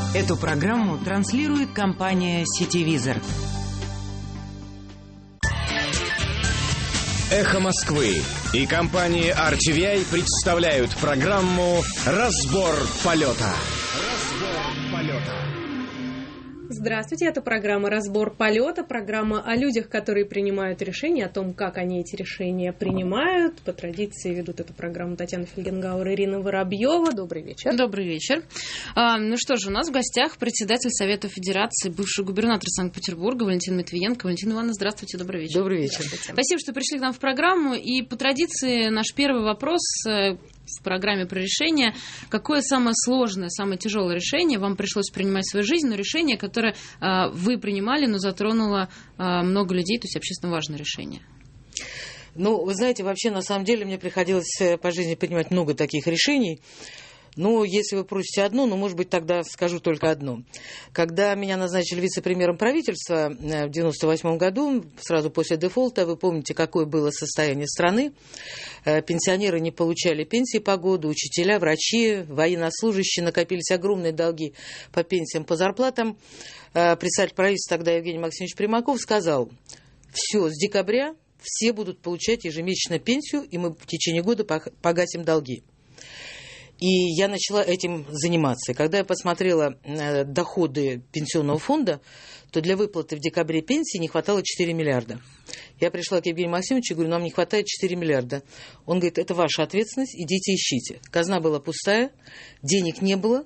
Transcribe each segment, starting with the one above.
Эту программу транслирует компания «Сетевизор». «Эхо Москвы» и компания RTVI представляют программу «Разбор полета». Здравствуйте, это программа «Разбор полета», программа о людях, которые принимают решения, о том, как они эти решения принимают. По традиции ведут эту программу Татьяна Фельгенгауэр и Ирина Воробьева. Добрый вечер. Добрый вечер. Ну что же, у нас в гостях председатель Совета Федерации, бывший губернатор Санкт-Петербурга Валентина Матвиенко. Валентина Ивановна, здравствуйте, добрый вечер. Добрый вечер. Спасибо, что пришли к нам в программу. И по традиции наш первый вопрос в программе про решение. Какое самое сложное, самое тяжелое решение вам пришлось принимать в свою жизнь, но решение, которое вы принимали, но затронуло много людей, то есть общественно важное решение? Ну, вы знаете, вообще, на самом деле, мне приходилось по жизни принимать много таких решений. Ну, если вы просите одно, может быть, тогда скажу только одно. Когда меня назначили вице-премьером правительства в 1998 году, сразу после дефолта, вы помните, какое было состояние страны. Пенсионеры не получали пенсии по году, учителя, врачи, военнослужащие, накопились огромные долги по пенсиям, по зарплатам. Председатель правительства тогда Евгений Максимович Примаков сказал: все, с декабря все будут получать ежемесячно пенсию, и мы в течение года погасим долги. И я начала этим заниматься. И когда я посмотрела доходы пенсионного фонда, то для выплаты в декабре пенсии не хватало 4 миллиарда. Я пришла к Евгению Максимовичу и говорю: нам не хватает 4 миллиарда. Он говорит: это ваша ответственность, идите ищите. Казна была пустая, денег не было.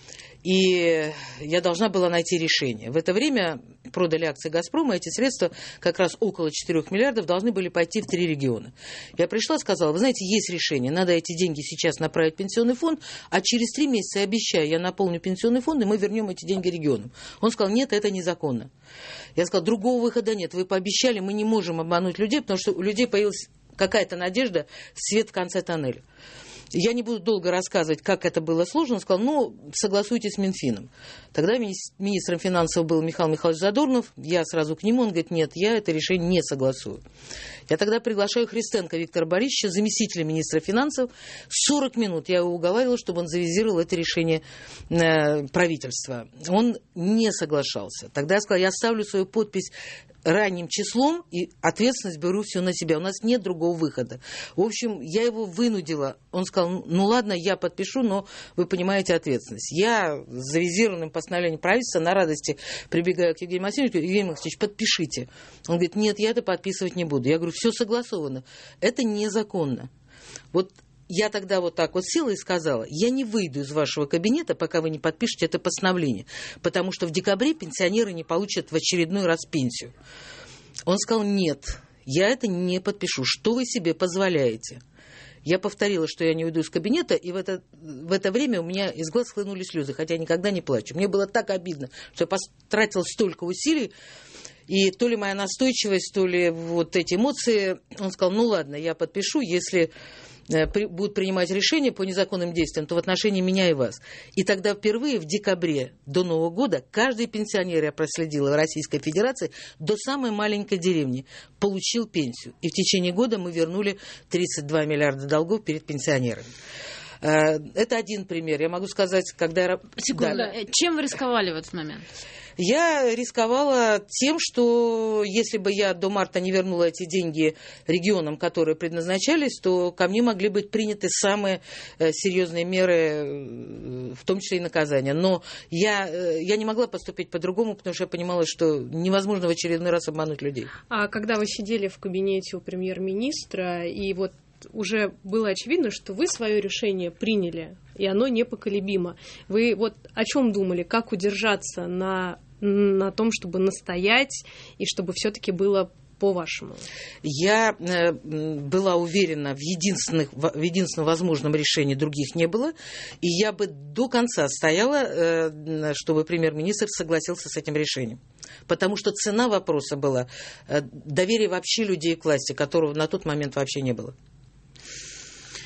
И я должна была найти решение. В это время продали акции «Газпрома», эти средства, как раз около 4 миллиардов, должны были пойти в 3 региона. Я пришла, сказала: вы знаете, есть решение, надо эти деньги сейчас направить в пенсионный фонд, а через 3 месяца, я обещаю, я наполню пенсионный фонд, и мы вернем эти деньги регионам. Он сказал: нет, это незаконно. Я сказала: другого выхода нет, вы пообещали, мы не можем обмануть людей, потому что у людей появилась какая-то надежда, свет в конце тоннеля. Я не буду долго рассказывать, как это было сложно. Он сказал: согласуйтесь с Минфином. Тогда министром финансов был Михаил Михайлович Задорнов. Я сразу к нему, он говорит: нет, я это решение не согласую. Я тогда приглашаю Христенко Виктора Борисовича, заместителя министра финансов. 40 минут я его уговаривала, чтобы он завизировал это решение правительства. Он не соглашался. Тогда я сказала: я ставлю свою подпись ранним числом, и ответственность беру все на себя. У нас нет другого выхода. В общем, я его вынудила. Он сказал: ладно, я подпишу, но вы понимаете ответственность. Я с завизированным постановлением правительства на радости прибегаю к Евгению Максимовичу: Евгений Максимович, подпишите. Он говорит: нет, я это подписывать не буду. Я говорю: все согласовано. Это незаконно. Вот я тогда вот так вот села и сказала: я не выйду из вашего кабинета, пока вы не подпишете это постановление, потому что в декабре пенсионеры не получат в очередной раз пенсию. Он сказал: нет, я это не подпишу. Что вы себе позволяете? Я повторила, что я не уйду из кабинета, и в это время у меня из глаз хлынули слезы, хотя я никогда не плачу. Мне было так обидно, что я потратила столько усилий, и то ли моя настойчивость, то ли вот эти эмоции. Он сказал: ладно, я подпишу, если будут принимать решения по незаконным действиям, то в отношении меня и вас. И тогда впервые в декабре до Нового года каждый пенсионер, я проследила, в Российской Федерации, до самой маленькой деревни, получил пенсию. И в течение года мы вернули 32 миллиарда долгов перед пенсионерами. Это один пример. Я могу сказать, когда я... Секунду. Да. Чем вы рисковали в этот момент? Я рисковала тем, что если бы я до марта не вернула эти деньги регионам, которые предназначались, то ко мне могли быть приняты самые серьезные меры, в том числе и наказания. Но я не могла поступить по-другому, потому что я понимала, что невозможно в очередной раз обмануть людей. А когда вы сидели в кабинете у премьер-министра, и вот уже было очевидно, что вы свое решение приняли, и оно непоколебимо. Вы вот о чем думали? Как удержаться на том, чтобы настоять, и чтобы все-таки было по-вашему? Я была уверена в единственном возможном решении, других не было, и я бы до конца стояла, чтобы премьер-министр согласился с этим решением. Потому что цена вопроса была доверие вообще людей к власти, которого на тот момент вообще не было.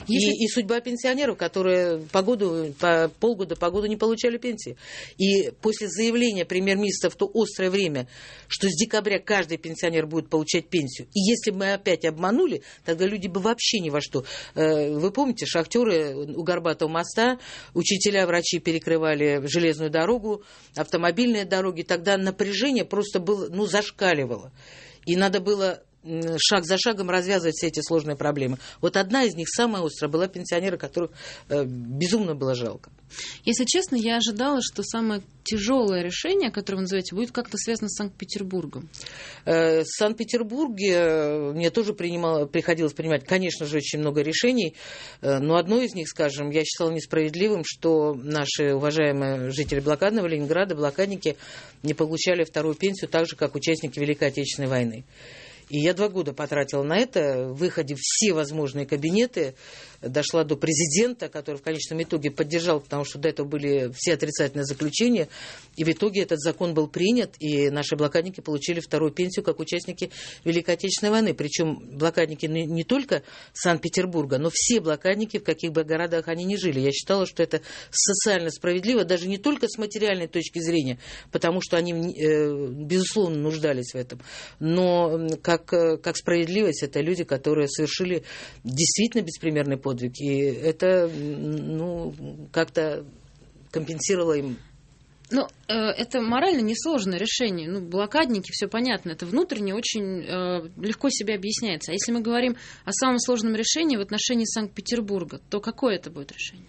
И судьба пенсионеров, которые по полгода не получали пенсии. И после заявления премьер-министра в то острое время, что с декабря каждый пенсионер будет получать пенсию, и если бы мы опять обманули, тогда люди бы вообще ни во что. Вы помните, шахтеры у Горбатого моста, учителя, врачи перекрывали железную дорогу, автомобильные дороги, тогда напряжение просто было, зашкаливало. И надо было шаг за шагом развязывать все эти сложные проблемы. Вот одна из них, самая острая, была пенсионеры, которых безумно было жалко. Если честно, я ожидала, что самое тяжелое решение, которое вы называете, будет как-то связано с Санкт-Петербургом. В Санкт-Петербурге мне тоже приходилось принимать, конечно же, очень много решений, но одно из них, скажем, я считала несправедливым, что наши уважаемые жители блокадного Ленинграда, блокадники, не получали вторую пенсию так же, как участники Великой Отечественной войны. И я 2 года потратила на это, выходя в все возможные кабинеты, дошла до президента, который в конечном итоге поддержал, потому что до этого были все отрицательные заключения. И в итоге этот закон был принят, и наши блокадники получили вторую пенсию как участники Великой Отечественной войны. Причем блокадники не только Санкт-Петербурга, но все блокадники, в каких бы городах они ни жили. Я считала, что это социально справедливо, даже не только с материальной точки зрения, потому что они, безусловно, нуждались в этом, но как справедливость, это люди, которые совершили действительно беспримерный подвиг. И это, как-то компенсировало им. Это морально несложное решение. Блокадники, все понятно, это внутренне очень легко себе объясняется. А если мы говорим о самом сложном решении в отношении Санкт-Петербурга, то какое это будет решение?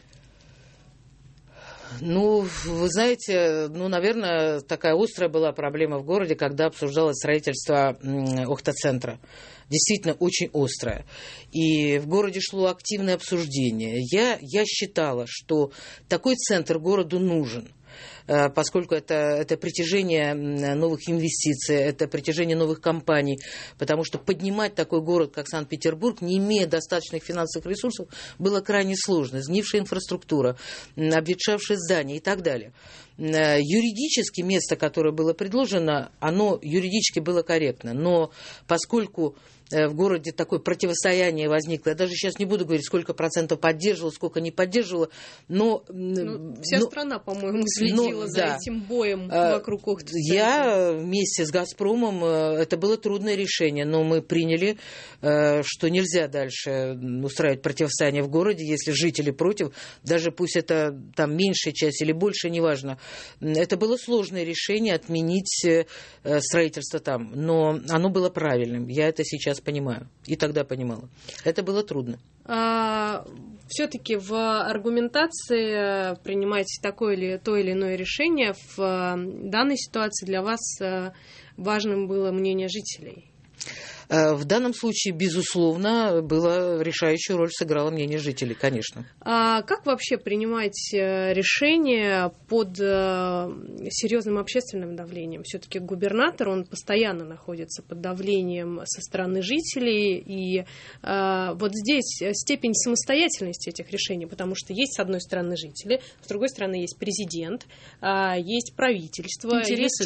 Вы знаете, наверное, такая острая была проблема в городе, когда обсуждалось строительство Охта-центра. Действительно, очень острая. И в городе шло активное обсуждение. Я считала, что такой центр городу нужен, поскольку это притяжение новых инвестиций, это притяжение новых компаний, потому что поднимать такой город, как Санкт-Петербург, не имея достаточных финансовых ресурсов, было крайне сложно. Сгнившая инфраструктура, обветшавшие здания и так далее. Юридически место, которое было предложено, оно юридически было корректно, но поскольку в городе такое противостояние возникло, я даже сейчас не буду говорить, сколько процентов поддерживало, сколько не поддерживало, но... Вся страна, по-моему, следила за этим боем вокруг Охты. Я вместе с «Газпромом», это было трудное решение, но мы приняли, что нельзя дальше устраивать противостояние в городе, если жители против, даже пусть это там меньшая часть или больше, неважно. Это было сложное решение отменить строительство там, но оно было правильным. Я это сейчас понимаю. И тогда понимала. Это было трудно. Все-таки в аргументации принимать такое или то или иное решение в данной ситуации для вас важным было мнение жителей? В данном случае, безусловно, решающую роль сыграло мнение жителей, конечно. А как вообще принимать решения под серьезным общественным давлением? Все-таки губернатор, он постоянно находится под давлением со стороны жителей, и вот здесь степень самостоятельности этих решений, потому что есть, с одной стороны, жители, с другой стороны, есть президент, есть правительство,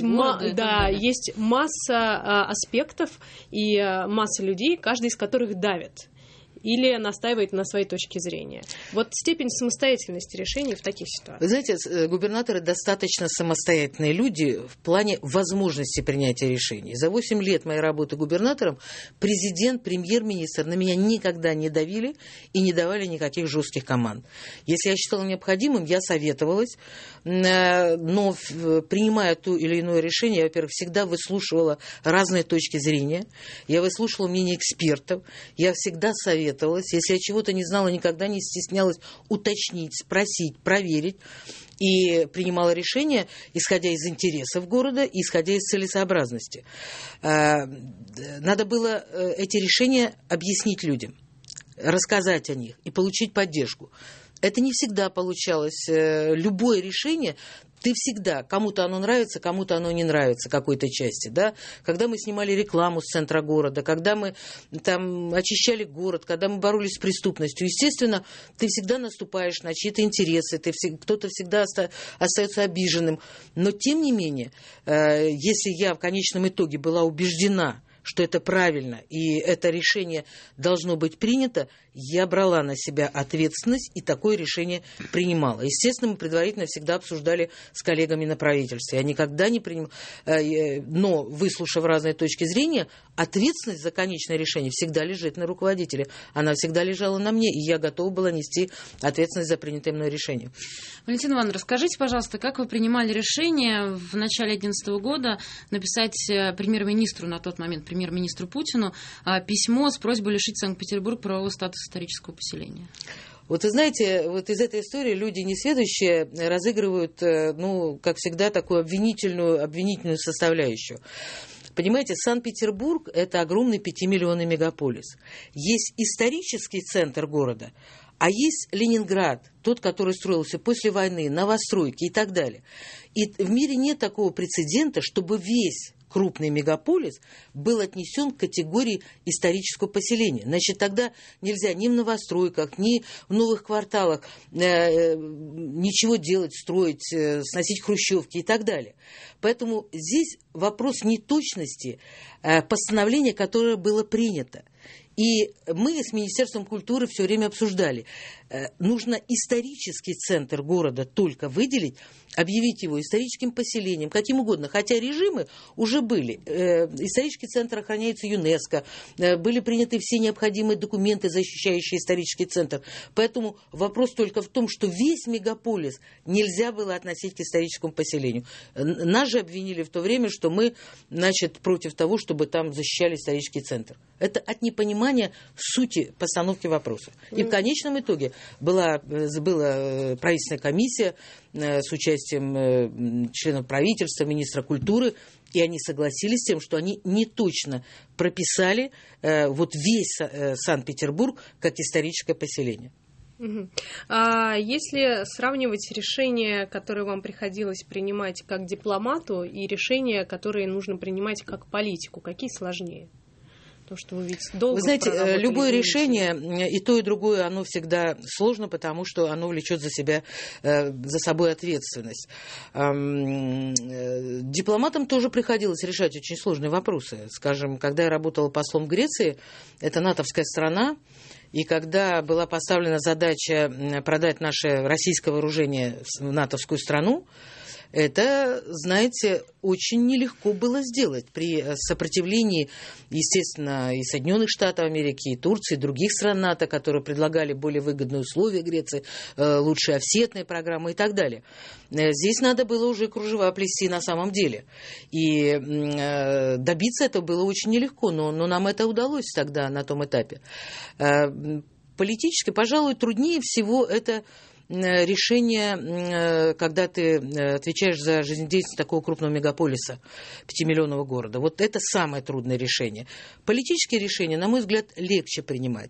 есть масса аспектов и масса людей, каждый из которых давит или настаивает на своей точке зрения. Вот степень самостоятельности решений в таких ситуациях. Вы знаете, губернаторы достаточно самостоятельные люди в плане возможности принятия решений. За 8 лет моей работы губернатором президент, премьер-министр на меня никогда не давили и не давали никаких жестких команд. Если я считала необходимым, я советовалась, но принимая то или иное решение, я, во-первых, всегда выслушивала разные точки зрения, я выслушивала мнение экспертов, я всегда советовалась. Если я чего-то не знала, никогда не стеснялась уточнить, спросить, проверить. И принимала решения, исходя из интересов города, исходя из целесообразности. Надо было эти решения объяснить людям, рассказать о них и получить поддержку. Это не всегда получалось. Любое решение... Ты всегда, кому-то оно нравится, кому-то оно не нравится, какой-то части, да. Когда мы снимали рекламу с центра города, когда мы там очищали город, когда мы боролись с преступностью, естественно, ты всегда наступаешь на чьи-то интересы, кто-то всегда остается обиженным. Но, тем не менее, если я в конечном итоге была убеждена, что это правильно, и это решение должно быть принято, я брала на себя ответственность и такое решение принимала. Естественно, мы предварительно всегда обсуждали с коллегами на правительстве. Я никогда не принимала, но, выслушав разные точки зрения, ответственность за конечное решение всегда лежит на руководителе. Она всегда лежала на мне, и я готова была нести ответственность за принятое мной решение. Валентина Ивановна, расскажите, пожалуйста, как вы принимали решение в начале 2011 года написать премьер-министру, на тот момент премьер-министру Путину, письмо с просьбой лишить Санкт-Петербург правового статуса исторического поселения? Вот вы знаете, вот из этой истории люди несведущие разыгрывают, ну, как всегда, такую обвинительную составляющую. Понимаете, Санкт-Петербург – это огромный 5-миллионный мегаполис. Есть исторический центр города, а есть Ленинград, тот, который строился после войны, новостройки и так далее. И в мире нет такого прецедента, чтобы весь крупный мегаполис был отнесен к категории исторического поселения. Значит, тогда нельзя ни в новостройках, ни в новых кварталах ничего делать, строить, сносить хрущевки и так далее. Поэтому здесь вопрос неточности постановления, которое было принято. И мы с Министерством культуры все время обсуждали. Нужно исторический центр города только выделить, объявить его историческим поселением, каким угодно. Хотя режимы уже были. Исторический центр охраняется ЮНЕСКО. Были приняты все необходимые документы, защищающие исторический центр. Поэтому вопрос только в том, что весь мегаполис нельзя было относить к историческому поселению. Нас же обвинили в то время, что мы, значит, против того, чтобы там защищали исторический центр. Это от непонимания сути постановки вопроса. И в конечном итоге была правительственная комиссия с участием членов правительства, министра культуры, и они согласились с тем, что они неточно прописали вот весь Санкт-Петербург как историческое поселение. А если сравнивать решения, которые вам приходилось принимать как дипломату, и решения, которые нужно принимать как политику, какие сложнее? Потому что вы ведь долго Вы знаете, любое решение, и то, и другое, оно всегда сложно, потому что оно влечет за собой ответственность. Дипломатам тоже приходилось решать очень сложные вопросы. Скажем, когда я работала послом в Греции, это натовская страна, и когда была поставлена задача продать наше российское вооружение в натовскую страну, это, знаете, очень нелегко было сделать при сопротивлении, естественно, и Соединенных Штатов Америки, и Турции, и других стран НАТО, которые предлагали более выгодные условия Греции, лучшие офсетные программы и так далее. Здесь надо было уже кружева плести на самом деле. И добиться этого было очень нелегко, но нам это удалось тогда на том этапе. Политически, пожалуй, труднее всего это решение, когда ты отвечаешь за жизнедеятельность такого крупного мегаполиса, 5-миллионного города. Вот это самое трудное решение. Политические решения, на мой взгляд, легче принимать.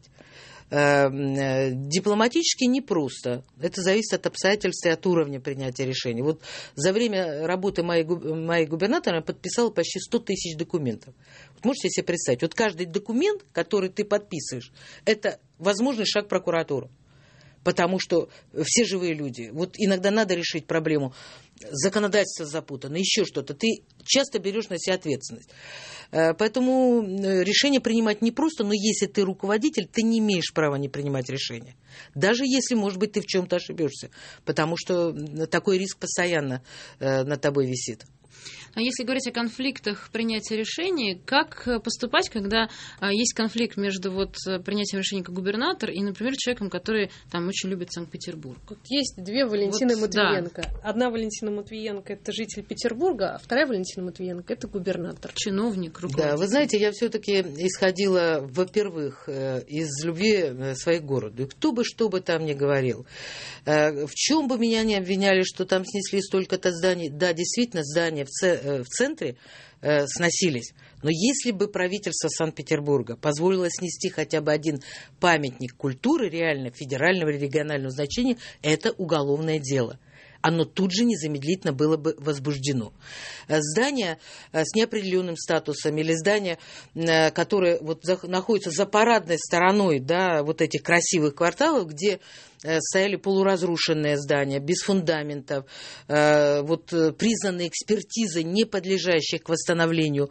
Дипломатически непросто. Это зависит от обстоятельств и от уровня принятия решений. Вот за время работы моей губернатора я подписала почти 100 тысяч документов. Вот можете себе представить, вот каждый документ, который ты подписываешь, это возможный шаг в прокуратуру. Потому что все живые люди. Вот иногда надо решить проблему. Законодательство запутано, еще что-то. Ты часто берешь на себя ответственность. Поэтому решение принимать непросто, но если ты руководитель, ты не имеешь права не принимать решения. Даже если, может быть, ты в чем-то ошибешься. Потому что такой риск постоянно над тобой висит. А если говорить о конфликтах принятия решений, как поступать, когда есть конфликт между принятием решения как губернатор и, например, человеком, который там очень любит Санкт-Петербург? Есть две Валентины Матвиенко. Да. Одна Валентина Матвиенко – это житель Петербурга, а вторая Валентина Матвиенко – это губернатор. Чиновник, руководитель. Да, вы знаете, я все-таки исходила, во-первых, из любви своих городу. И кто бы что бы там ни говорил, в чем бы меня ни обвиняли, что там снесли столько-то зданий. Да, действительно, здания в центре сносились. Но если бы правительство Санкт-Петербурга позволило снести хотя бы один памятник культуры реально федерального или регионального значения, это уголовное дело. Оно тут же незамедлительно было бы возбуждено. Здания с неопределенным статусом или здания, которые находятся за парадной стороной, да, вот этих красивых кварталов, где стояли полуразрушенные здания, без фундаментов, признанные экспертизой, не подлежащие к восстановлению,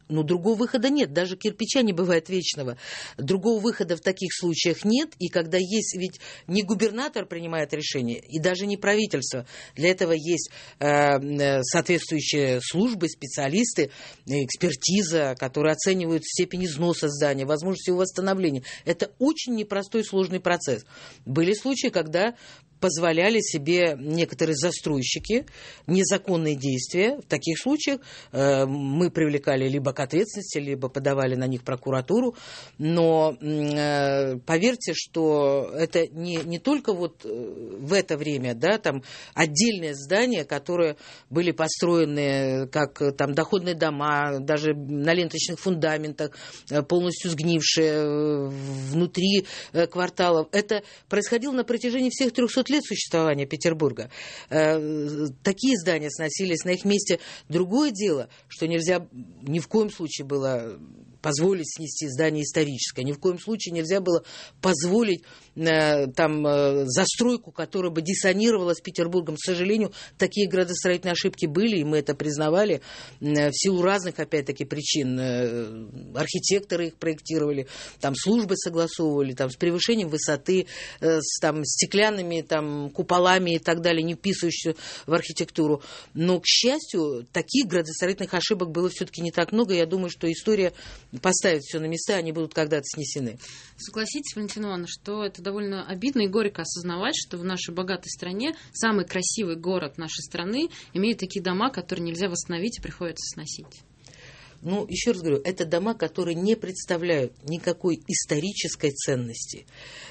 Но другого выхода нет, даже кирпича не бывает вечного. Другого выхода в таких случаях нет, и когда есть, ведь не губернатор принимает решение, и даже не правительство. Для этого есть соответствующие службы, специалисты, экспертиза, которые оценивают степень износа здания, возможность его восстановления. Это очень непростой, сложный процесс. Были случаи, когда позволяли себе некоторые застройщики незаконные действия. В таких случаях мы привлекали либо к ответственности, либо подавали на них в прокуратуру. Но поверьте, что это не только вот в это время, да, там отдельные здания, которые были построены как там доходные дома, даже на ленточных фундаментах, полностью сгнившие внутри кварталов. Это происходило на протяжении всех 300 лет существования Петербурга. Такие здания сносились на их месте. Другое дело, что нельзя ни в коем случае было позволить снести здание историческое. Ни в коем случае нельзя было позволить застройку, которая бы диссонировала с Петербургом. К сожалению, такие градостроительные ошибки были, и мы это признавали в силу разных, опять-таки, причин. Архитекторы их проектировали, службы согласовывали, с превышением высоты, с стеклянными куполами и так далее, не вписывающиеся в архитектуру. Но, к счастью, таких градостроительных ошибок было все-таки не так много. Я думаю, что история поставит все на места, они будут когда-то снесены. Согласитесь, Валентина Ивановна, что это довольно обидно и горько осознавать, что в нашей богатой стране самый красивый город нашей страны имеет такие дома, которые нельзя восстановить и приходится сносить. Еще раз говорю, это дома, которые не представляют никакой исторической ценности.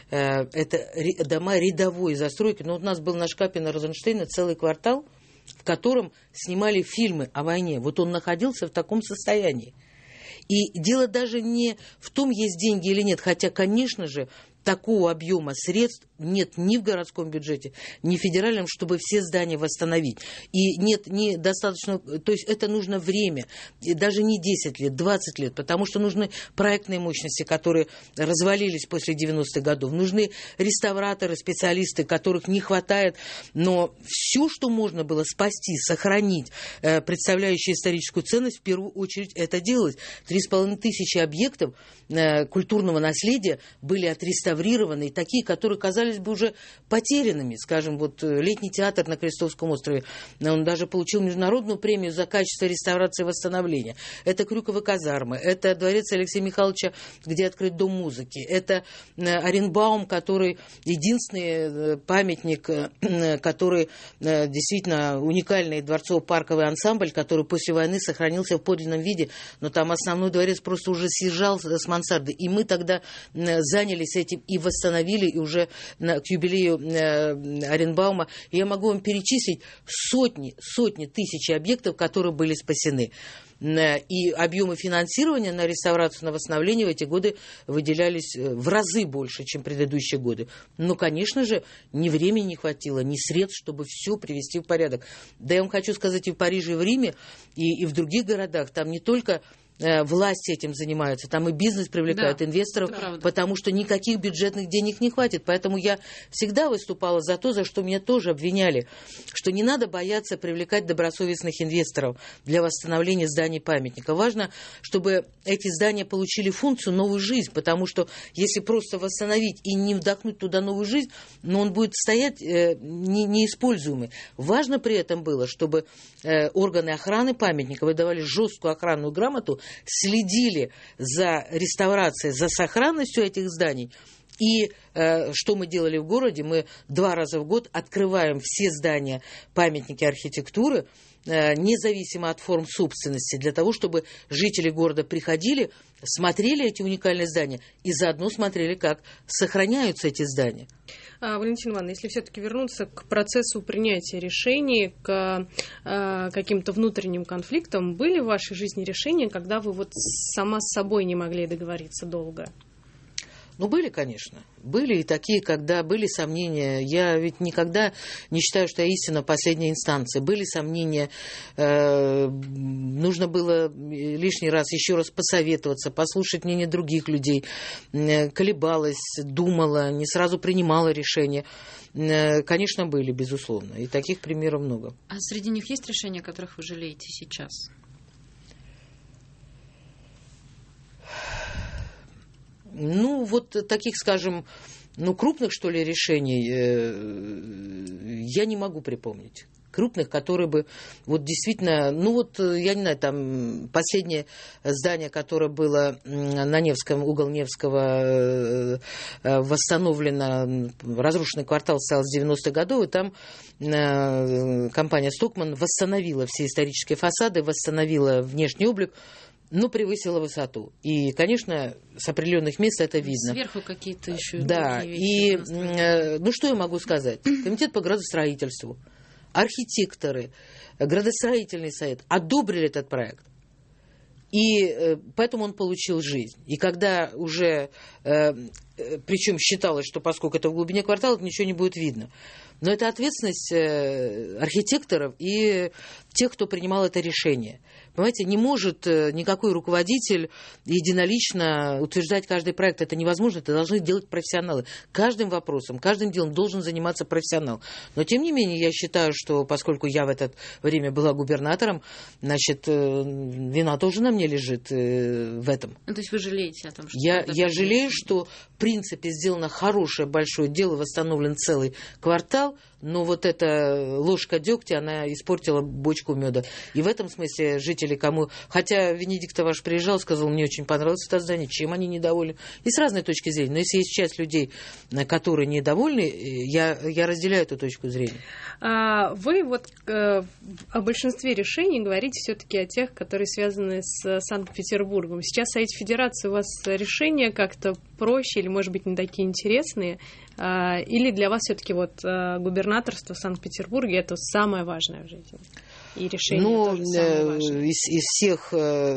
Это дома рядовой застройки. У нас был на Шкапина Розенштейна целый квартал, в котором снимали фильмы о войне. Вот он находился в таком состоянии. И дело даже не в том, есть деньги или нет, хотя, конечно же, такого объема средств нет ни в городском бюджете, ни в федеральном, чтобы все здания восстановить. И нет недостаточно, то есть это нужно время, и даже не 10 лет, 20 лет, потому что нужны проектные мощности, которые развалились после 90-х годов, нужны реставраторы, специалисты, которых не хватает, но все, что можно было спасти, сохранить, представляющие историческую ценность, в первую очередь это делалось. 3500 объектов культурного наследия были отреставрированы, и такие, которые казались бы уже потерянными. Скажем, летний театр на Крестовском острове, он даже получил международную премию за качество реставрации и восстановления. Это Крюковы казармы, это дворец Алексея Михайловича, где открыт Дом музыки, это Оренбаум, который единственный памятник, который действительно уникальный дворцово-парковый ансамбль, который после войны сохранился в подлинном виде, но там основной дворец просто уже съезжал с мансарды. И мы тогда занялись этим и восстановили, и уже к юбилею Оренбаума. Я могу вам перечислить сотни тысяч объектов, которые были спасены. И объемы финансирования на реставрацию, на восстановление в эти годы выделялись в разы больше, чем предыдущие годы. Но, конечно же, ни времени не хватило, ни средств, чтобы все привести в порядок. Да я вам хочу сказать, и в Париже, и в Риме, и в других городах, там не только власти этим занимаются, там и бизнес привлекают, инвесторов, потому что никаких бюджетных денег не хватит. Поэтому я всегда выступала за то, за что меня тоже обвиняли, что не надо бояться привлекать добросовестных инвесторов для восстановления зданий памятника. Важно, чтобы эти здания получили функцию, новую жизнь, потому что если просто восстановить и не вдохнуть туда новую жизнь, он будет стоять неиспользуемый. Важно при этом было, чтобы органы охраны памятника выдавали жесткую охранную грамоту, следили за реставрацией, за сохранностью этих зданий. И что мы делали в городе? Мы 2 раза в год открываем все здания, памятники архитектуры, независимо от форм собственности, для того, чтобы жители города приходили, смотрели эти уникальные здания и заодно смотрели, как сохраняются эти здания. Валентина Ивановна, если все-таки вернуться к процессу принятия решений, к каким-то внутренним конфликтам, были в вашей жизни решения, когда вы сама с собой не могли договориться долго? Были, конечно. Были и такие, когда были сомнения. Я ведь никогда не считаю, что я истина последней инстанции. Были сомнения. Нужно было лишний раз еще раз посоветоваться, послушать мнение других людей. Колебалась, думала, не сразу принимала решения. Конечно, были, безусловно. И таких примеров много. А среди них есть решения, о которых вы жалеете сейчас? Ну, вот таких, скажем, крупных, что ли, решений я не могу припомнить. Крупных, которые бы вот действительно, я не знаю, там последнее здание, которое было на Невском, угол Невского, восстановлено, разрушенный квартал стал с 90-х годов, и там компания «Стокман» восстановила все исторические фасады, восстановила внешний облик, превысила высоту. И, конечно, с определенных мест это видно. Сверху какие-то еще. Да, и что я могу сказать? Комитет по градостроительству, архитекторы, градостроительный совет одобрили этот проект. И поэтому он получил жизнь. И когда уже, причем считалось, что поскольку это в глубине квартала, ничего не будет видно. Но это ответственность архитекторов и тех, кто принимал это решение. Понимаете, не может никакой руководитель единолично утверждать каждый проект. Это невозможно, это должны делать профессионалы. Каждым вопросом, каждым делом должен заниматься профессионал. Но, тем не менее, я считаю, что поскольку я в это время была губернатором, значит, вина тоже на мне лежит в этом. То есть вы жалеете о том, что... Я жалею, что, в принципе, сделано хорошее, большое дело, восстановлен целый квартал, но вот эта ложка дегтя, она испортила бочку меда. И в этом смысле жители кому... Хотя Венедиктов ваш приезжал, сказал, мне очень понравилось это здание, чем они недовольны. И с разной точки зрения. Но если есть часть людей, которые недовольны, я разделяю эту точку зрения. Вы вот о большинстве решений говорите все-таки о тех, которые связаны с Санкт-Петербургом. Сейчас в Совете Федерации у вас решения как-то проще или, может быть, не такие интересные? Или для вас все-таки губернаторство в Санкт-Петербурге это самое важное в жизни? И решение тоже самое важное. Из всех,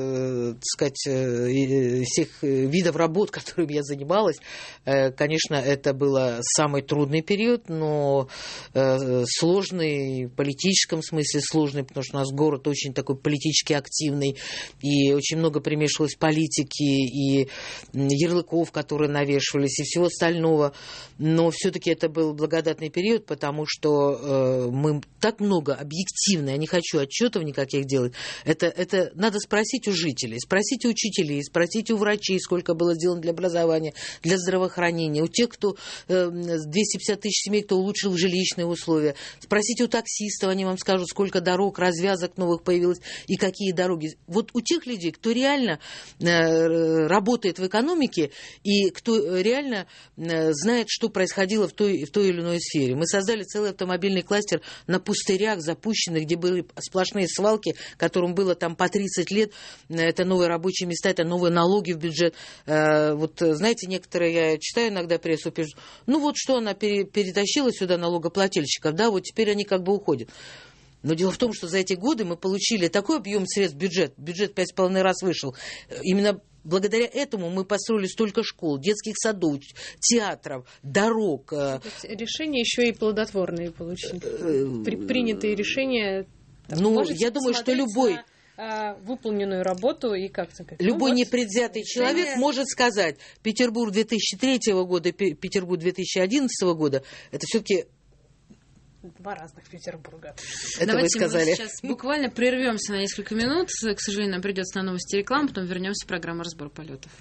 всех видов работ, которыми я занималась, конечно, это был самый трудный период, но сложный в политическом смысле, сложный, потому что у нас город очень такой политически активный, и очень много примешивалось политики, и ярлыков, которые навешивались, и всего остального. Но все-таки это был благодатный период, потому что мы так много объективно, я не хочу отчетов никаких делать, это надо спросить у жителей, спросить у учителей, спросить у врачей, сколько было сделано для образования, для здравоохранения, у тех, кто 250 тысяч семей, кто улучшил жилищные условия, спросите у таксистов, они вам скажут, сколько дорог, развязок новых появилось и какие дороги. Вот у тех людей, кто реально работает в экономике и кто реально знает, что происходило в той или иной сфере. Мы создали целый автомобильный кластер на пустырях запущенных, где были сплошные свалки, которым было там по 30 лет. Это новые рабочие места, это новые налоги в бюджет. Вот знаете, некоторые, я читаю иногда прессу, пишут, что она перетащила сюда налогоплательщиков, да, вот теперь они как бы уходят. Но дело в том, что за эти годы мы получили такой объем средств в бюджет 5,5 раз вышел. Именно благодаря этому мы построили столько школ, детских садов, театров, дорог. Решения еще и плодотворные получили. Принятые решения. Я думаю, что любой выполненную работу и как-то... Любой непредвзятый человек может сказать, Петербург 2003 года, Петербург 2011 года, это все-таки... Два разных Петербурга. Это Давайте вы сказали. Мы сейчас буквально прервемся на несколько минут. К сожалению, нам придется на новости и рекламу, потом вернемся в программу «Разбор полетов».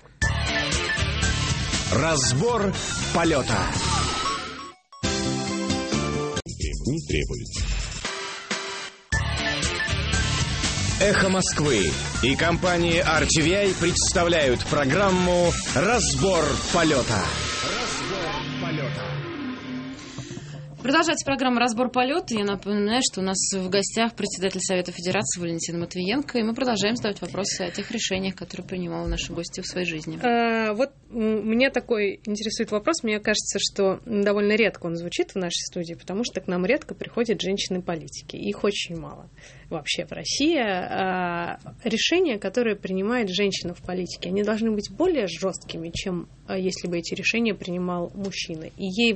Разбор полета. Не требуется. «Эхо Москвы» и компания RTVI представляют программу «Разбор полета». Продолжается программа «Разбор полета». Я напоминаю, что у нас в гостях председатель Совета Федерации Валентина Матвиенко, и мы продолжаем задавать вопросы о тех решениях, которые принимала наши гости в своей жизни. Вот меня такой интересует вопрос. Мне кажется, что довольно редко он звучит в нашей студии, потому что к нам редко приходят женщины-политики. Их очень мало вообще в России. Решения, которые принимает женщина в политике, они должны быть более жесткими, чем если бы эти решения принимал мужчина. И ей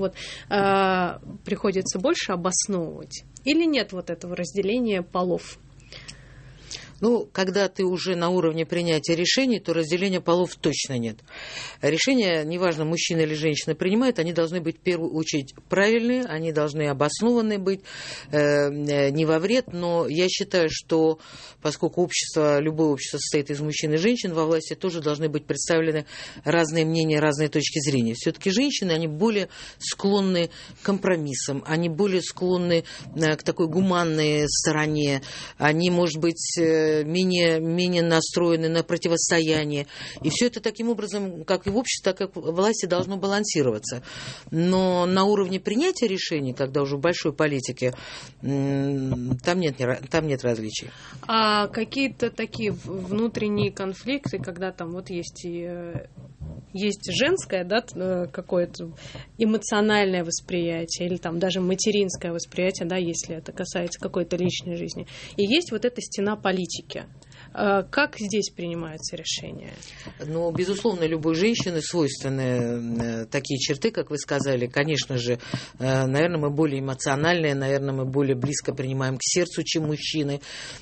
приходится больше обосновывать. Или нет вот этого разделения полов? Ну, когда ты уже на уровне принятия решений, то разделения полов точно нет. Решения, неважно, мужчина или женщина принимают, они должны быть в первую очередь правильные, они должны обоснованные быть, не во вред, но я считаю, что поскольку общество, любое общество состоит из мужчин и женщин, во власти тоже должны быть представлены разные мнения, разные точки зрения. Все-таки женщины, они более склонны к компромиссам, они более склонны к такой гуманной стороне, они, может быть, менее настроены на противостояние. И все это таким образом, как и в обществе, так и в власти, должно балансироваться. Но на уровне принятия решений, когда уже в большой политике, там нет различий. А какие-то такие внутренние конфликты, когда там вот есть женское, да, какое-то эмоциональное восприятие или там даже материнское восприятие, да, если это касается какой-то личной жизни. И есть вот эта стена политики. Как здесь принимаются решения? Ну, безусловно, любой женщине свойственны такие черты, как вы сказали. Конечно же, наверное, мы более эмоциональные, наверное, мы более близко принимаем к сердцу, чем мужчины.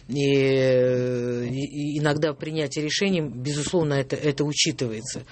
И иногда в принятии решений, безусловно, это учитывается.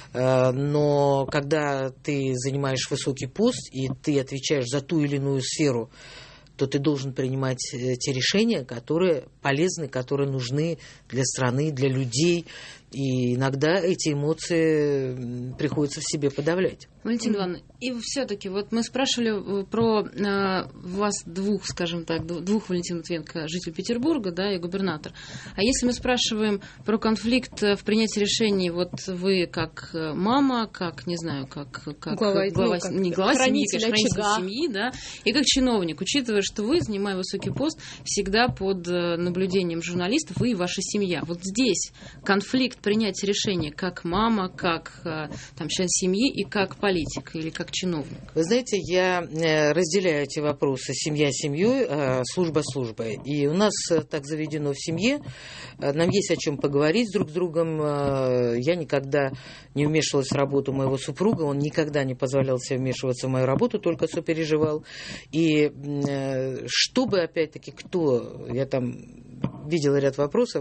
Но когда ты занимаешь высокий пост, и ты отвечаешь за ту или иную сферу, то ты должен принимать те решения, которые полезны, которые нужны для страны, для людей. И иногда эти эмоции приходится в себе подавлять. Валентина Ивановна, и все-таки вот мы спрашивали про вас двух, скажем так, двух Валентин Матвиенко, житель Петербурга, да, и губернатор. А если мы спрашиваем про конфликт в принятии решений, вот вы как мама, как, не знаю, как глава семьи, хранитель семьи, да, и как чиновник, учитывая, что вы, занимая высокий пост, всегда под наблюдением журналистов, вы и ваша семья. Вот здесь конфликт принятия решения как мама, как там, член семьи и как политик или как чиновник? Вы знаете, я разделяю эти вопросы. Семья семьей, служба службой. И у нас так заведено в семье. Нам есть о чем поговорить друг с другом. Я никогда не вмешивалась в работу моего супруга. Он никогда не позволял себе вмешиваться в мою работу, только сопереживал. И чтобы, опять-таки, я там видела ряд вопросов,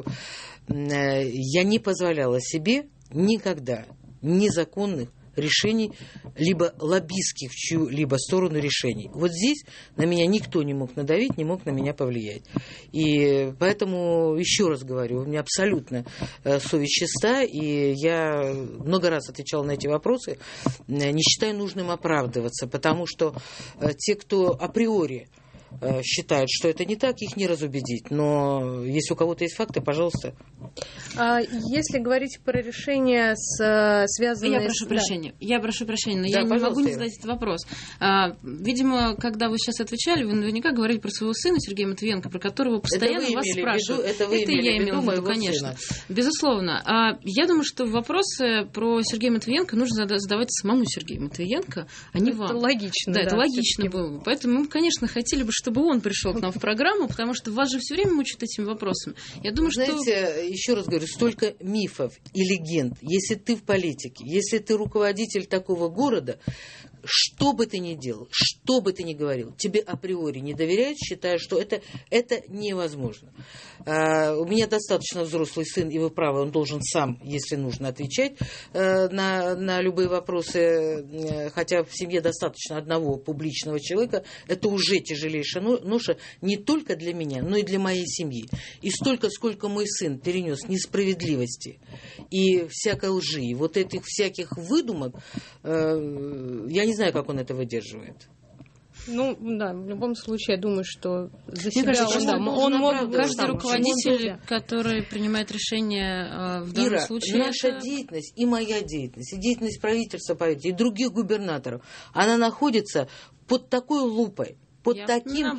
я не позволяла себе никогда незаконных решений, либо лоббистских в чью-либо сторону решений. Вот здесь на меня никто не мог надавить, не мог на меня повлиять. И поэтому, еще раз говорю, у меня абсолютно совесть чиста, и я много раз отвечала на эти вопросы, не считаю нужным оправдываться, потому что те, кто априори считают, что это не так, их не разубедить. Но если у кого-то есть факты, пожалуйста. Если говорить про решения, связанные Я прошу прощения, но да, я не могу не задать этот вопрос. Видимо, когда вы сейчас отвечали, вы наверняка говорили про своего сына Сергея Матвиенко, про которого постоянно вас спрашивают. Это я имела в виду, конечно. Сына. Безусловно. Я думаю, что вопросы про Сергея Матвиенко нужно задавать самому Сергею Матвиенко, а не вам. Это логично. Да, это логично было. Поэтому мы, конечно, хотели бы, чтобы он пришел к нам в программу, потому что вас же все время мучают этими вопросами. Я думаю, Знаете, еще раз говорю, столько мифов и легенд. Если ты в политике, если ты руководитель такого города, что бы ты ни делал, что бы ты ни говорил, тебе априори не доверяют, считая, что это невозможно. У меня достаточно взрослый сын, и вы правы, он должен сам, если нужно, отвечать на любые вопросы, хотя в семье достаточно одного публичного человека, это уже тяжелейшая ноша не только для меня, но и для моей семьи. И столько, сколько мой сын перенес несправедливости и всякой лжи, и вот этих всяких выдумок, я не знаю, как он это выдерживает. Ну, да, в любом случае, я думаю, что за себя он мог... Каждый руководитель, который принимает решение в данном случае... наша деятельность, и моя деятельность, и деятельность правительства, и других губернаторов, она находится под такой лупой, под таким...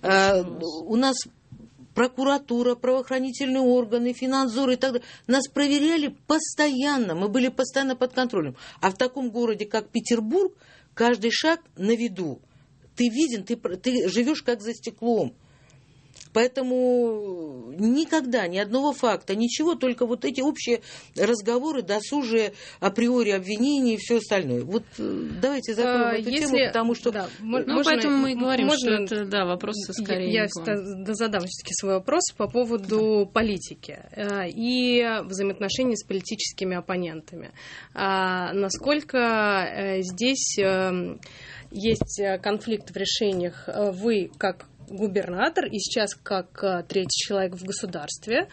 У нас прокуратура, правоохранительные органы, финансдор и так далее. Нас проверяли постоянно, мы были постоянно под контролем. А в таком городе, как Петербург, каждый шаг на виду. Ты виден, ты живешь как за стеклом. Поэтому никогда, ни одного факта, ничего, только вот эти общие разговоры, досужие априори обвинения и все остальное. Вот давайте закроем эту тему, потому что... Да, поэтому мы и говорим, можно, что это, вопросы скорее... Я задам все-таки свой вопрос по поводу политики и взаимоотношений с политическими оппонентами. Насколько здесь есть конфликт в решениях? Вы, как губернатор, и сейчас как третий человек в государстве,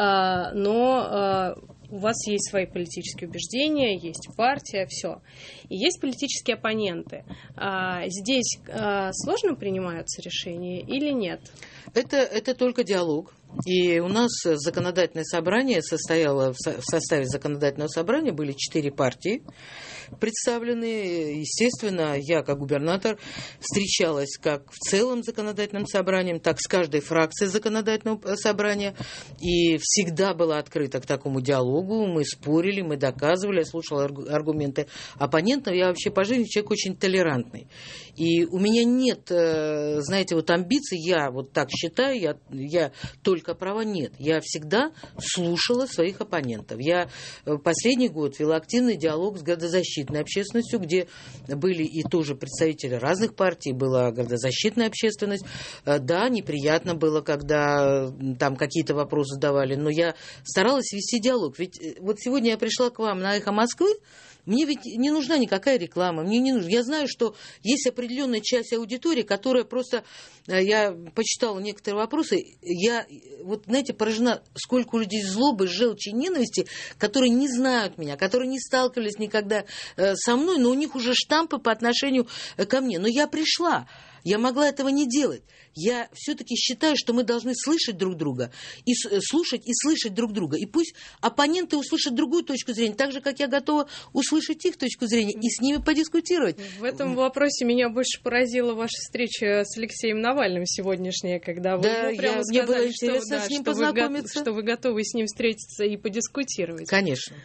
но у вас есть свои политические убеждения, есть партия, все. И есть политические оппоненты. Здесь сложно принимаются решения или нет? Это только диалог. И у нас законодательное собрание состояло, в составе законодательного собрания были 4 партии представлены. Естественно, я, как губернатор, встречалась как в целом с законодательным собранием, так с каждой фракцией законодательного собрания. И всегда была открыта к такому диалогу. Мы спорили, мы доказывали, я слушала аргументы оппонентов. Я вообще по жизни человек очень толерантный. И у меня нет, знаете, вот амбиций, я вот так считаю, я только права, нет. Я всегда слушала своих оппонентов. Я последний год вела активный диалог с градозащитной общественностью, где были и тоже представители разных партий, была градозащитная общественность. Да, неприятно было, когда там какие-то вопросы задавали, но я старалась вести диалог. Ведь вот сегодня я пришла к вам на «Эхо Москвы», мне ведь не нужна никакая реклама, мне не нужно. Я знаю, что есть определенная часть аудитории, которая просто... Я почитала некоторые вопросы, я, вот, знаете, поражена, сколько у людей злобы, желчи, ненависти, которые не знают меня, которые не сталкивались никогда со мной, но у них уже штампы по отношению ко мне. Но я пришла. Я могла этого не делать. Я все-таки считаю, что мы должны слышать друг друга, и слушать и слышать друг друга. И пусть оппоненты услышат другую точку зрения, так же, как я готова услышать их точку зрения и с ними подискутировать. В этом вопросе меня больше поразила ваша встреча с Алексеем Навальным сегодняшняя, когда вы прямо сказали, мне было интересно с ним познакомиться. Что вы готовы с ним встретиться и подискутировать. Конечно.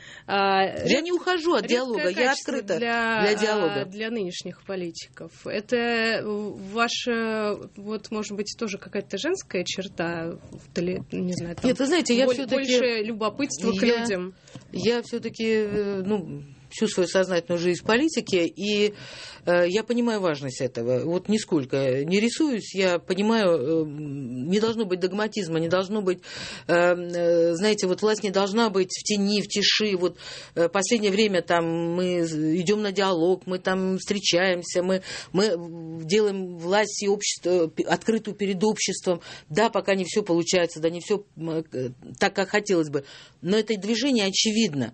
Я не ухожу от диалога, я открыта для диалога. Для нынешних политиков. Это ваша, вот, может быть, тоже какая-то женская черта, не знаю, там, нет, вы знаете, я больше любопытства к людям. Я все-таки, всю свою сознательную жизнь в политике, и я понимаю важность этого. Вот нисколько не рисуюсь, я понимаю, не должно быть догматизма, не должно быть, знаете, вот власть не должна быть в тени, в тиши. Вот последнее время там мы идем на диалог, мы там встречаемся, мы делаем власть и общество открытую перед обществом. Да, пока не все получается, да, не все так, как хотелось бы, но это движение очевидно.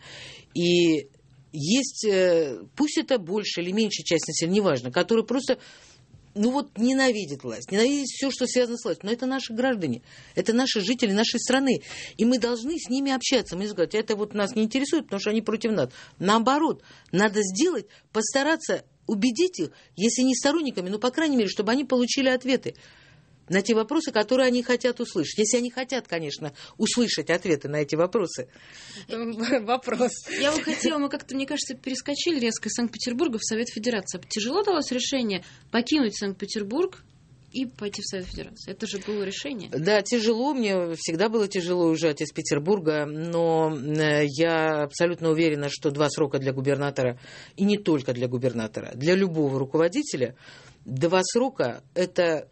И есть, пусть это больше или меньшая часть населения, неважно, которые просто, ненавидят власть, ненавидят все, что связано с властью. Но это наши граждане, это наши жители нашей страны. И мы должны с ними общаться. Мы сказать, это вот нас не интересует, потому что они против нас. Наоборот, надо сделать, постараться убедить их, если не сторонниками, по крайней мере, чтобы они получили ответы на те вопросы, которые они хотят услышать. Если они хотят, конечно, услышать ответы на эти вопросы. Вопрос. Я бы хотела, мы как-то, мне кажется, перескочили резко из Санкт-Петербурга в Совет Федерации. Тяжело далось решение покинуть Санкт-Петербург и пойти в Совет Федерации? Это же было решение. Да, тяжело. Мне всегда было тяжело уезжать из Петербурга, но я абсолютно уверена, что 2 срока для губернатора, и не только для губернатора, для любого руководителя, 2 срока – это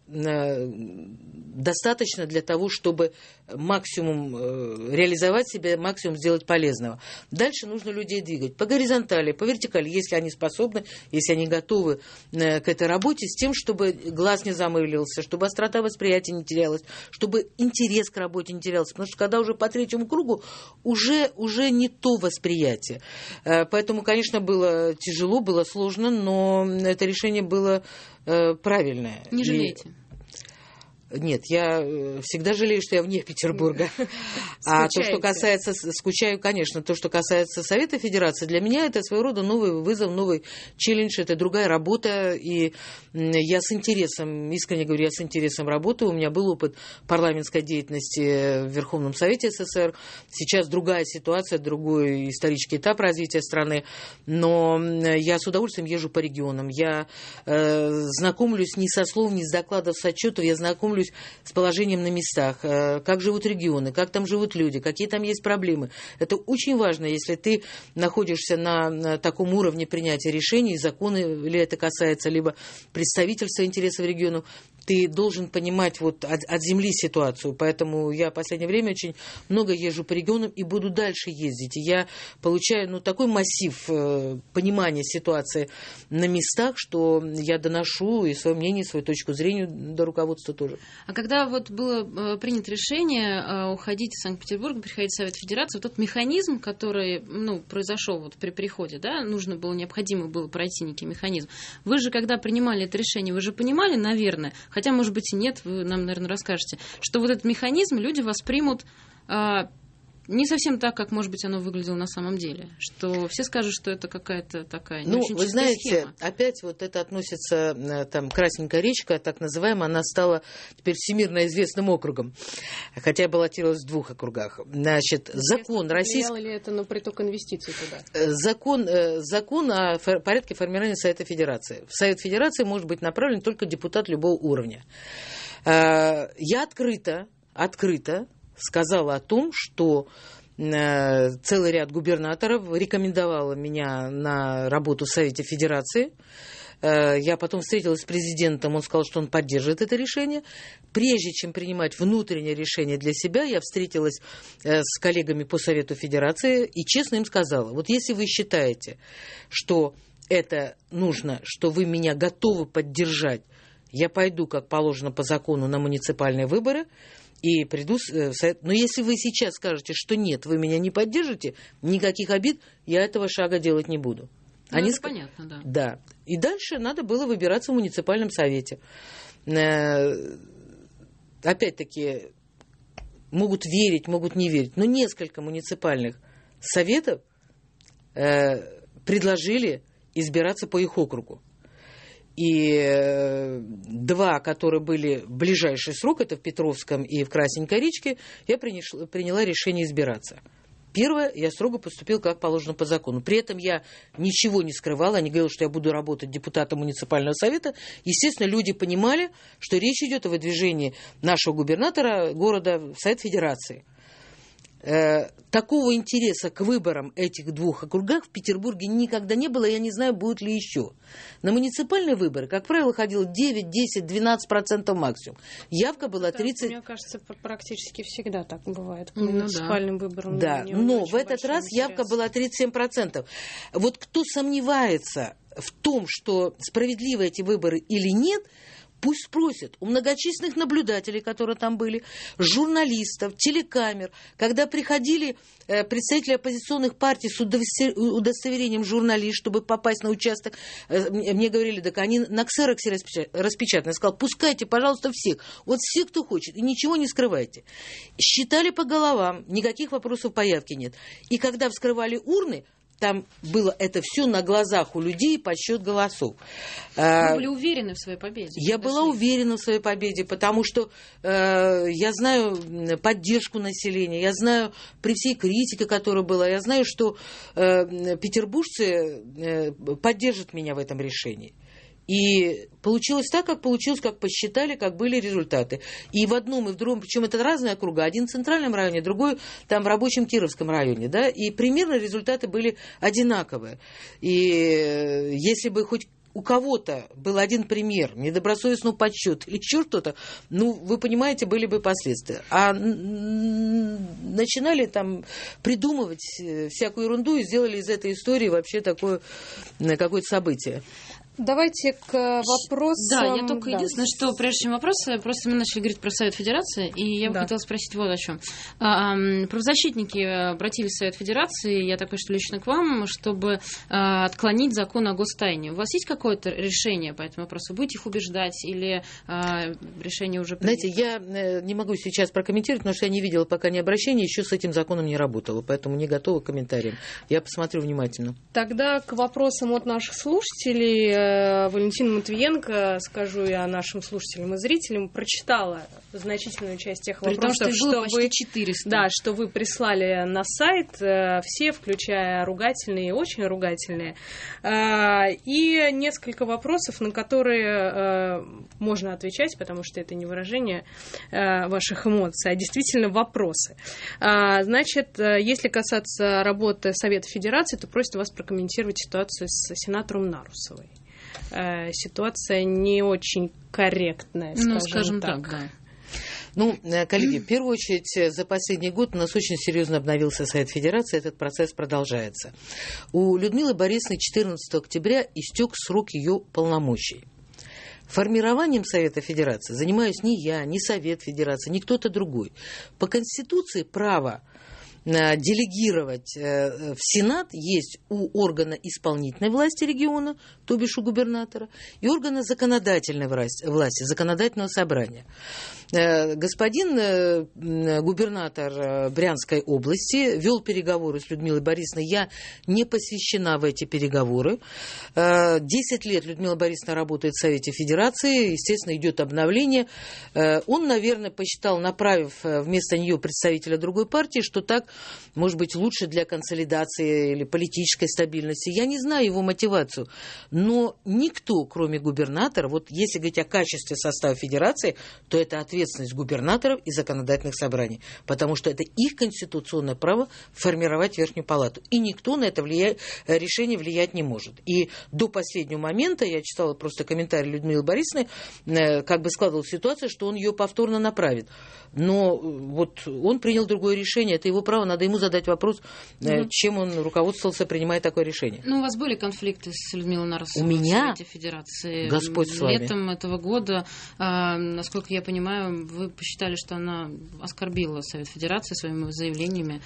достаточно для того, чтобы максимум реализовать себя, максимум сделать полезного. Дальше нужно людей двигать по горизонтали, по вертикали, если они способны, если они готовы к этой работе, с тем, чтобы глаз не замыливался, чтобы острота восприятия не терялась, чтобы интерес к работе не терялся. Потому что когда уже по 3-му кругу, уже не то восприятие. Поэтому, конечно, было тяжело, было сложно, но это решение было правильное. Не жалеете? Нет, я всегда жалею, что я вне Петербурга. А то, что касается... Скучаю, конечно. То, что касается Совета Федерации, для меня это своего рода новый вызов, новый челлендж. Это другая работа. И я с интересом, искренне говорю, я с интересом работаю. У меня был опыт парламентской деятельности в Верховном Совете СССР. Сейчас другая ситуация, другой исторический этап развития страны. Но я с удовольствием езжу по регионам. Я знакомлюсь не со слов, не с докладов, с отчетов. Я знакомлюсь ознакомлюсь с положением на местах, как живут регионы, как там живут люди, какие там есть проблемы. Это очень важно, если ты находишься на таком уровне принятия решений, законы ли это касается, либо представительства интересов регионов, ты должен понимать вот от земли ситуацию. Поэтому я в последнее время очень много езжу по регионам и буду дальше ездить. И я получаю такой массив понимания ситуации на местах, что я доношу и свое мнение, свою точку зрения до руководства тоже. А когда вот было принято решение уходить из Санкт-Петербурга, переходить в Совет Федерации, вот тот механизм, который произошел вот при приходе, да, необходимо было пройти некий механизм. Вы же, когда принимали это решение, вы же понимали, наверное, хотя, может быть, и нет, вы нам, наверное, расскажете, что вот этот механизм люди воспримут не совсем так, как, может быть, оно выглядело на самом деле. Что все скажут, что это какая-то такая не очень вы чистая знаете, схема. опять вот это относится, там, Красненькая речка, так называемая, она стала теперь всемирно известным округом. Хотя я баллотировалась в 2 округах. Значит, закон российский... Влияло ли это на приток инвестиций туда? Закон о порядке формирования Совета Федерации. В Совет Федерации может быть направлен только депутат любого уровня. Я открыто сказала о том, что целый ряд губернаторов рекомендовала меня на работу в Совете Федерации. Я потом встретилась с президентом, он сказал, что он поддерживает это решение. Прежде чем принимать внутреннее решение для себя, я встретилась с коллегами по Совету Федерации и честно им сказала, вот если вы считаете, что это нужно, что вы меня готовы поддержать, я пойду, как положено по закону, на муниципальные выборы, и приду в совет. Но если вы сейчас скажете, что нет, вы меня не поддержите, никаких обид, я этого шага делать не буду. Это понятно, да. Да. И дальше надо было выбираться в муниципальном совете. Опять-таки, могут верить, могут не верить, но несколько муниципальных советов предложили избираться по их округу. И 2, которые были в ближайший срок, это в Петровском и в Красненькой речке, я приняла решение избираться. Первое, я строго поступила, как положено по закону. При этом я ничего не скрывала, они говорили, что я буду работать депутатом муниципального совета. Естественно, люди понимали, что речь идет о выдвижении нашего губернатора города в Совет Федерации. Такого интереса к выборам этих 2 округах в Петербурге никогда не было, я не знаю, будет ли еще. На муниципальные выборы, как правило, ходило 9, 10, 12% максимум. Явка была 30%. Мне кажется, практически всегда так бывает к муниципальным выборам. Да, но в этот раз явка была 37%. Вот кто сомневается в том, что справедливы эти выборы или нет, пусть спросят у многочисленных наблюдателей, которые там были, журналистов, телекамер, когда приходили представители оппозиционных партий с удостоверением журналист, чтобы попасть на участок, мне говорили, так они на ксероксе распечатаны. Я сказала, пускайте, пожалуйста, всех. Вот все, кто хочет, и ничего не скрывайте. Считали по головам, никаких вопросов по явке нет. И когда вскрывали урны, там было это все на глазах у людей, подсчет голосов. Вы были уверены в своей победе? Я была уверена в своей победе, потому что я знаю поддержку населения, я знаю при всей критике, которая была, я знаю, что петербуржцы поддержат меня в этом решении. И получилось так, как получилось, как посчитали, как были результаты. И в одном, и в другом, причем это разные округа. Один в центральном районе, другой там в рабочем Кировском районе. Да? И примерно результаты были одинаковые. И если бы хоть у кого-то был один пример, недобросовестный подсчет или еще что-то, вы понимаете, были бы последствия. А начинали там придумывать всякую ерунду и сделали из этой истории вообще такое какое-то событие. Давайте к вопросам. Да, я только единственное, что прежде чем вопросы, просто мы начали говорить про Совет Федерации, и я бы хотела спросить вот о чем. Правозащитники обратились в Совет Федерации, я так понимаю, что лично к вам, чтобы отклонить закон о гостайне. У вас есть какое-то решение по этому вопросу? Вы будете их убеждать или решение уже принято? Знаете, я не могу сейчас прокомментировать, потому что я не видела пока ни обращения, еще с этим законом не работала, поэтому не готова к комментариям. Я посмотрю внимательно. Тогда к вопросам от наших слушателей. Валентина Матвиенко, скажу я нашим слушателям и зрителям, прочитала значительную часть тех вопросов, что вы прислали на сайт, все, включая ругательные и очень ругательные, и несколько вопросов, на которые можно отвечать, потому что это не выражение ваших эмоций, а действительно вопросы. Значит, если касаться работы Совета Федерации, то просят вас прокомментировать ситуацию с сенатором Нарусовой. Ситуация не очень корректная, скажем так. Да. Ну, коллеги, в первую очередь, за последний год у нас очень серьезно обновился Совет Федерации, этот процесс продолжается. У Людмилы Борисовны 14 октября истек срок ее полномочий. Формированием Совета Федерации занимаюсь не я, не Совет Федерации, не кто-то другой. По Конституции право делегировать в Сенат есть у органа исполнительной власти региона, то бишь у губернатора, и органа законодательной власти, законодательного собрания. Господин губернатор Брянской области вел переговоры с Людмилой Борисовной. Я не посвящена в эти переговоры. 10 лет Людмила Борисовна работает в Совете Федерации, естественно, идет обновление. Он, наверное, посчитал, направив вместо нее представителя другой партии, что так, может быть, лучше для консолидации или политической стабильности. Я не знаю его мотивацию, но никто, кроме губернатора, вот если говорить о качестве состава Федерации, то это ответственность губернаторов и законодательных собраний, потому что это их конституционное право формировать Верхнюю палату. И никто на это решение влиять не может. И до последнего момента, я читала просто комментарий Людмилы Борисовны, как бы складывалась ситуация, что он ее повторно направит. Но вот он принял другое решение, это его право, надо ему задать вопрос, чем он руководствовался, принимая такое решение. Ну, у вас были конфликты с Людмилой Нарусовой у меня? в Совете Федерации? Господь с вами. Летом этого года, насколько я понимаю, вы посчитали, что она оскорбила Совет Федерации своими заявлениями.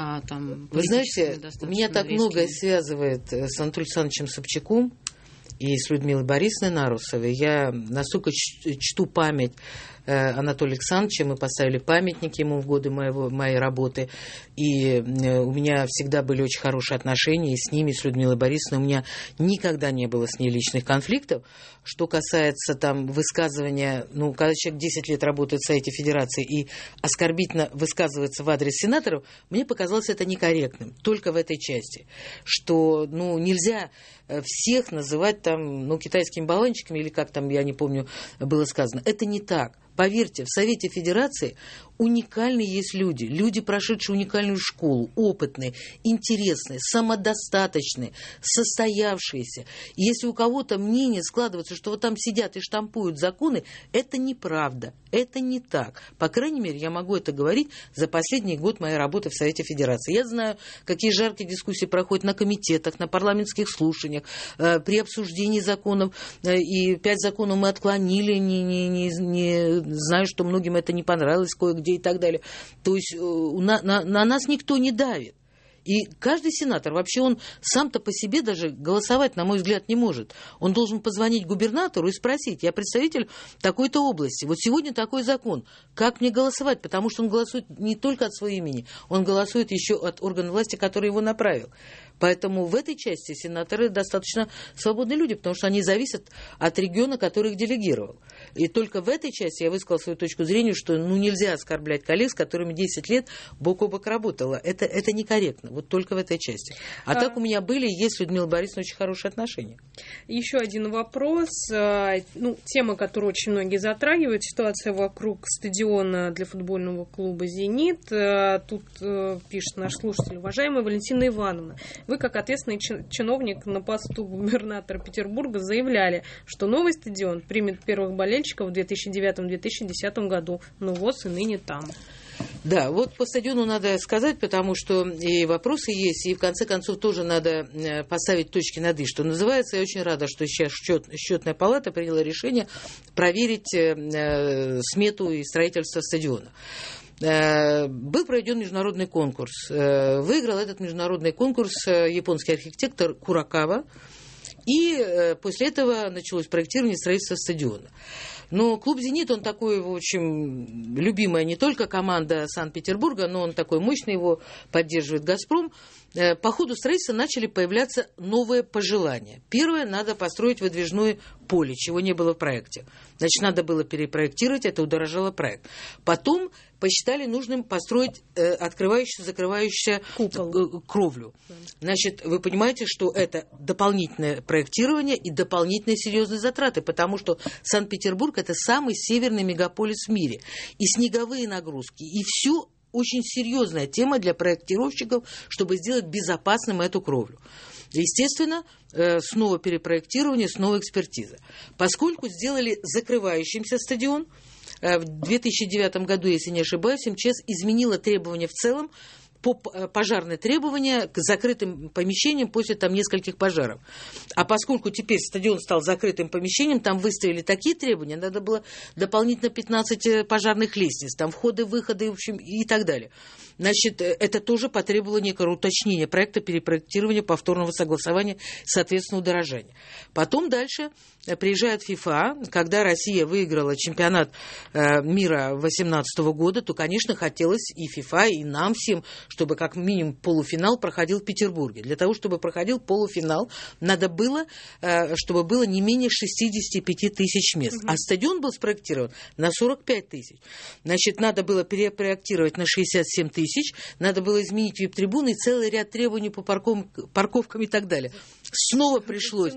Вы знаете, меня так многое связывает с Анатолием Александровичем Собчаком и с Людмилой Борисовной Нарусовой. Я настолько чту память Анатолия Александровича, мы поставили памятник ему в годы моей работы, и у меня всегда были очень хорошие отношения и с ними, и с Людмилой Борисовной. У меня никогда не было с ней личных конфликтов. Что касается там высказывания, когда человек 10 лет работает в Совете Федерации и оскорбительно высказывается в адрес сенаторов, мне показалось это некорректным, только в этой части, что нельзя всех называть там, китайскими болванчиками, или как там, я не помню, было сказано. Это не так. Поверьте, в Совете Федерации уникальные есть люди. Люди, прошедшие уникальную школу, опытные, интересные, самодостаточные, состоявшиеся. И если у кого-то мнение складывается, что вот там сидят и штампуют законы, это неправда. Это не так. По крайней мере, я могу это говорить за последний год моей работы в Совете Федерации. Я знаю, какие жаркие дискуссии проходят на комитетах, на парламентских слушаниях, при обсуждении законов. И 5 законов мы отклонили, не знаю, что многим это не понравилось кое-где и так далее. То есть на нас никто не давит. И каждый сенатор, вообще он сам-то по себе даже голосовать, на мой взгляд, не может. Он должен позвонить губернатору и спросить: я представитель такой-то области, вот сегодня такой закон, как мне голосовать? Потому что он голосует не только от своего имени, он голосует еще от органа власти, который его направил. Поэтому в этой части сенаторы достаточно свободные люди, потому что они зависят от региона, который их делегировал. И только в этой части я высказала свою точку зрения, что нельзя оскорблять коллег, с которыми 10 лет бок о бок работала. Это некорректно, вот только в этой части. А так у меня были и есть с Людмилой Борисовной очень хорошие отношения. Еще один вопрос. Тема, которую очень многие затрагивают, ситуация вокруг стадиона для футбольного клуба «Зенит». Тут пишет наш слушатель: уважаемая Валентина Ивановна, вы, как ответственный чиновник на посту губернатора Петербурга, заявляли, что новый стадион примет первых болельщиков в 2009-2010 году. Но ВОЗ и ныне там. Да, вот по стадиону надо сказать, потому что и вопросы есть, и в конце концов тоже надо поставить точки над «и», что называется. Я очень рада, что сейчас счетная палата приняла решение проверить смету и строительство стадиона. Был проведен международный конкурс. Выиграл этот международный конкурс японский архитектор Куракава. И после этого началось проектирование строительства стадиона. Но клуб «Зенит», он такой, в общем, любимая не только команда Санкт-Петербурга, но он такой мощный, его поддерживает «Газпром». По ходу строительства начали появляться новые пожелания. Первое, надо построить выдвижное поле, чего не было в проекте. Значит, надо было перепроектировать, это удорожало проект. Потом посчитали нужным построить открывающую, закрывающую кровлю. Значит, вы понимаете, что это дополнительное проектирование и дополнительные серьезные затраты, потому что Санкт-Петербург – это самый северный мегаполис в мире. И снеговые нагрузки, и все очень серьезная тема для проектировщиков, чтобы сделать безопасным эту кровлю. Естественно, снова перепроектирование, снова экспертиза. Поскольку сделали закрывающимся стадион, в 2009 году, если не ошибаюсь, МЧС изменила требования в целом, по пожарные требования к закрытым помещениям после там нескольких пожаров. А поскольку теперь стадион стал закрытым помещением, там выставили такие требования, надо было дополнительно 15 пожарных лестниц, там входы, выходы, в общем, и так далее. Значит, это тоже потребовало некого уточнения проекта, перепроектирования, повторного согласования, соответственно, удорожания. Потом дальше приезжает ФИФА. Когда Россия выиграла чемпионат мира 2018 года, то, конечно, хотелось и ФИФА, и нам всем, чтобы как минимум полуфинал проходил в Петербурге. Для того, чтобы проходил полуфинал, надо было, чтобы было не менее 65 тысяч мест. А стадион был спроектирован на 45 тысяч. Значит, надо было перепроектировать на 67 тысяч, надо было изменить вип-трибуны и целый ряд требований по парковкам и так далее. Снова пришлось.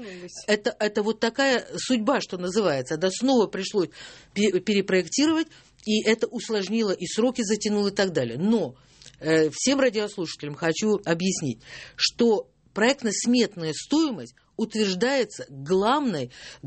Это вот такая судьба, что называется. Да, снова пришлось перепроектировать, и это усложнило, и сроки затянуло, и так далее. Но всем радиослушателям хочу объяснить, что проектно-сметная стоимость утверждается главной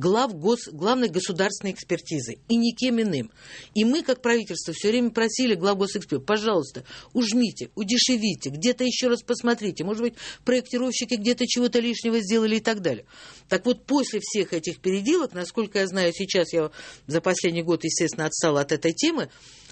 государственной экспертизой и никем иным. И мы, как правительство, все время просили главгосэксперт, пожалуйста, ужмите, удешевите, где-то еще раз посмотрите, может быть, проектировщики где-то чего-то лишнего сделали и так далее. Так вот, после всех этих переделок, насколько я знаю, сейчас я за последний год, естественно, отстала от этой темы,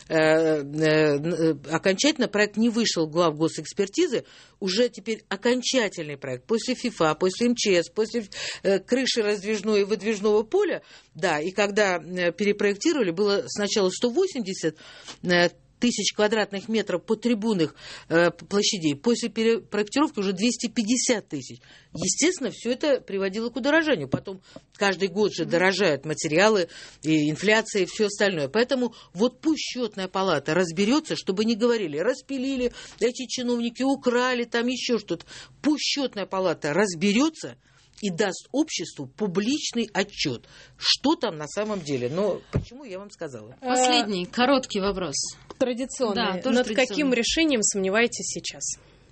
окончательно проект не вышел в главгосэкспертизы, уже теперь окончательный проект после ФИФА, после МЧС, после крыши раздвижного и выдвижного поля, да, и когда перепроектировали, было сначала 180 тысяч квадратных метров по трибунах площадей, после перепроектировки уже 250 тысяч. Естественно, все это приводило к удорожанию. Потом каждый год же дорожают материалы, и инфляция, и все остальное. Поэтому вот пусть счетная палата разберется, чтобы не говорили, распилили, эти чиновники украли, там еще что-то. Пусть счетная палата разберется и даст обществу публичный отчет, что там на самом деле. Но почему, я вам сказала. Последний, короткий вопрос. Традиционный. Да, тоже Над традиционный. каким решением сомневаетесь сейчас?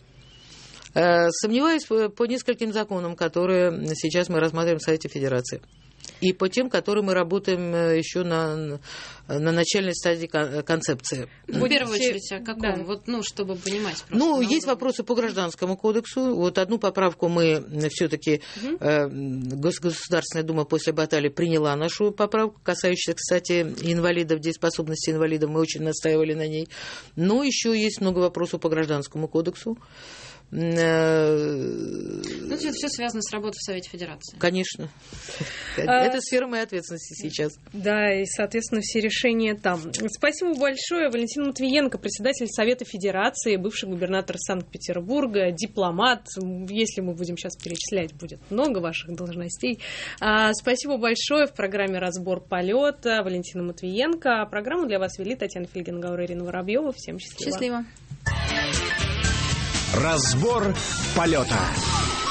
Сомневаюсь по нескольким законам, которые сейчас мы рассматриваем в Совете Федерации. И по тем, которые мы работаем еще на начальной стадии концепции. В первую очередь, о каком? Да. Вот, чтобы понимать. Есть вопросы по Гражданскому кодексу. Вот одну поправку мы все-таки, Государственная Дума после баталии приняла нашу поправку, касающуюся, кстати, инвалидов, дееспособности инвалидов. Мы очень настаивали на ней. Но еще есть много вопросов по Гражданскому кодексу. Это все связано с работой в Совете Федерации. Конечно. Это сфера моей ответственности сейчас. Да, и, соответственно, все решения там. Спасибо большое. Валентин Матвиенко, председатель Совета Федерации, бывший губернатор Санкт-Петербурга, дипломат. Если мы будем сейчас перечислять, будет много ваших должностей. Спасибо большое. В программе «Разбор полета» Валентина Матвиенко. Программу для вас вели Татьяна Фельгенгауэр и Ирина Воробьева. Всем счастливо. Счастливо. Разбор полета.